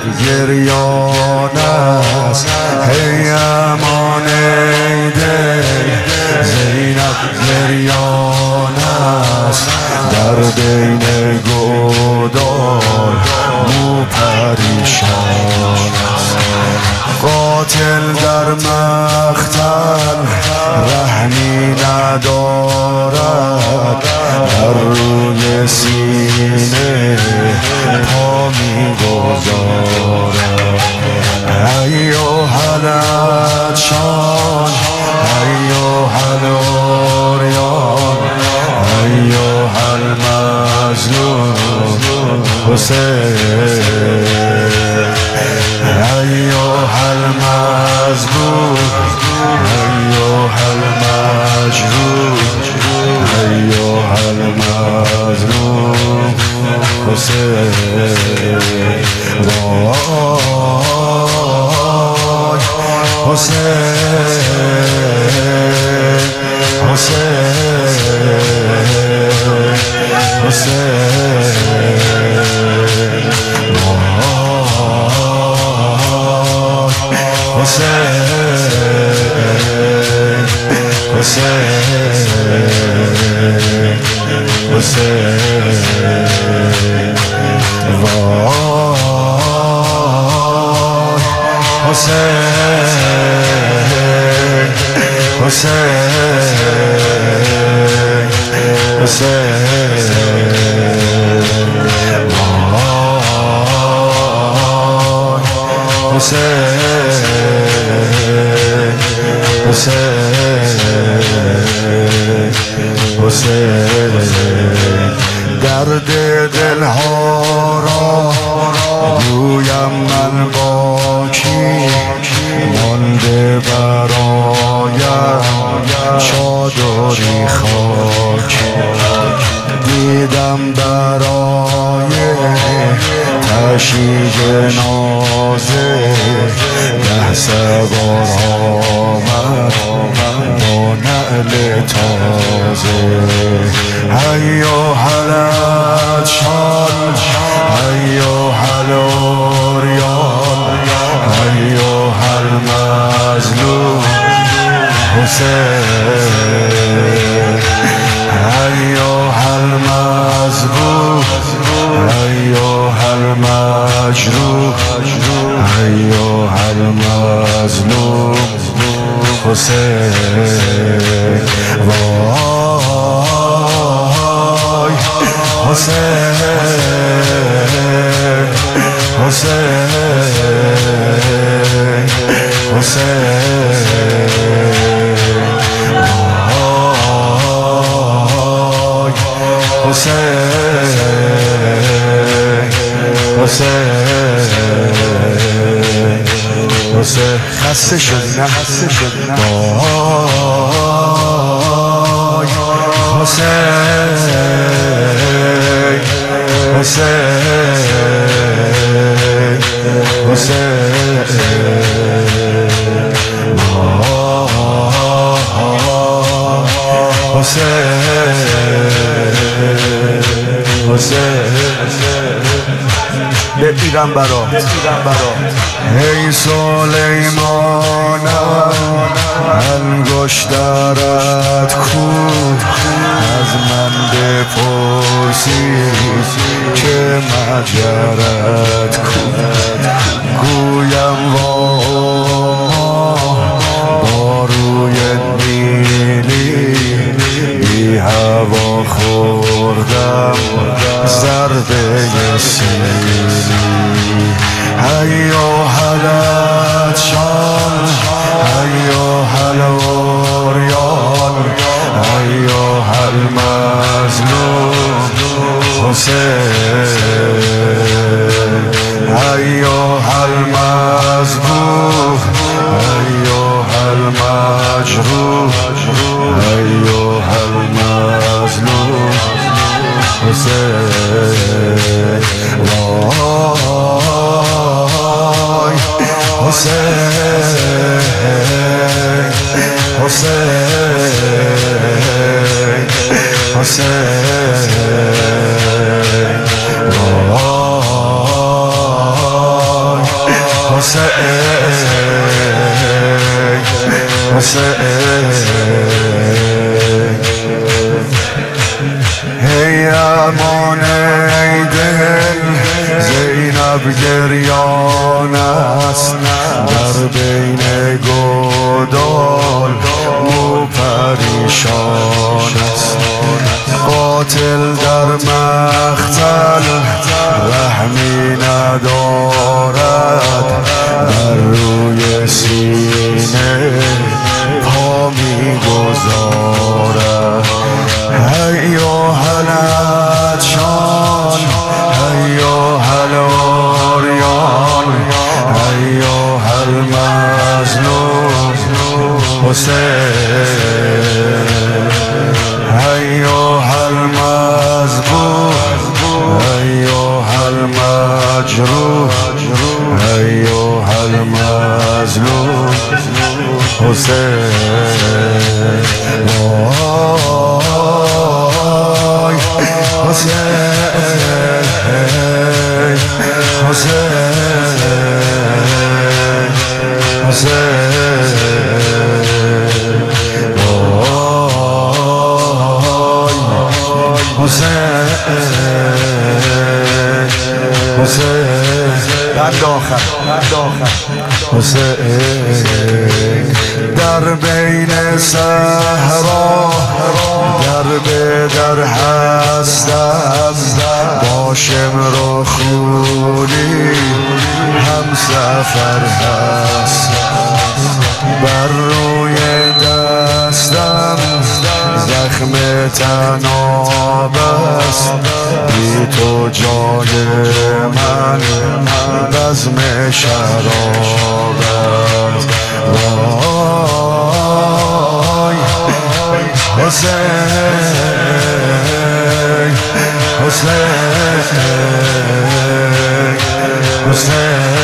گریان است هی امان ای دل زینب گریان است در بین گودال مو پریشان است قاتل در مقتل رحمی ندارد در روی سینه پا می‌گذارد ایها العطشان ایها العریان ایها المظلوم حسین ایها المظلوم ایها المجروح ایها المظلوم حسین وای حسین حسین حسین حسین حسین حسین وای حسین حسین حسین وای حسین حسین حسین درد دلها را گویم من با کی مانده برایم چادری خاک دیدم برای تشییع جنازه 10 سوار آمد با نعل تازه ایها العطشان ایها العریان ایها المظلوم حسین ایها المذبوح ایها المجروح ایها المظلوم حسین وای حسین حسین حسین وای حسین حسین حسین خسته شدی نه خسته شدی نه وای حسین حسین حسین حسین حسین بپیرم برات ای سلیمانم انگشترت کو از من بپرسی که مجرت کو گویم با روی نیلی بی هوا خوردم ضربه سیلی ایها العطشان ایها العریان ایها المظلوم حسین ایها المذبوح ایها المجروح ایها المظلوم حسین وای حسین حسین حسین وای حسین هی امان ای دل زینب گریان است در بین گودال مو پریشان است قاتل در مقتل رحمی ندارد بر روی سینه پا می گذارد هیاها العطشان هیاها العریان هیاها المظلوم حسین هیاها المذبوح هیاها المجروح هیاها المظلوم حسین وای حسین حسین حسین حسین حسین بند آخر حسین در بین صحرا در به در هستم با شمر و خونی هم سفر هستم بر روی دستم زخم تناب است بی تو جان من بزم شراب است وای حسین حسین حسین